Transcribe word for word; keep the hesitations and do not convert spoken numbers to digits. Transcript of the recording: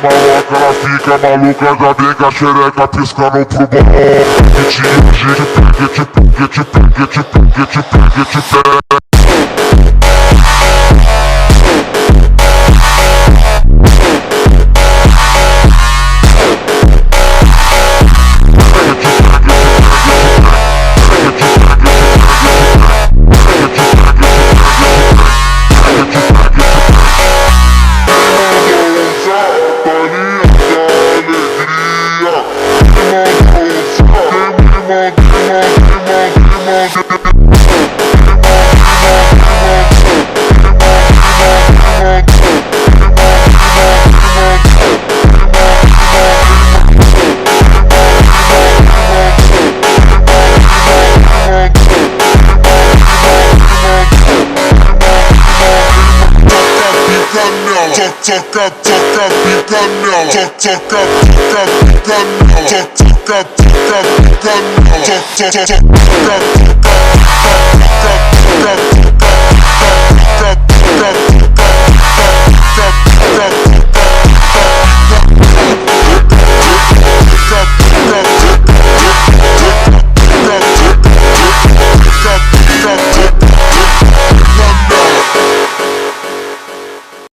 maloca, ela fica maluca, já vem com a xereca piscando pro bom. E te hoje te pega, te pega, te pega, te pega, te pega, te pega. Toca, toca, pica nela. Toca, toca, pica nela. Toca, toca, pica nela. Toca, toca, toca, toca.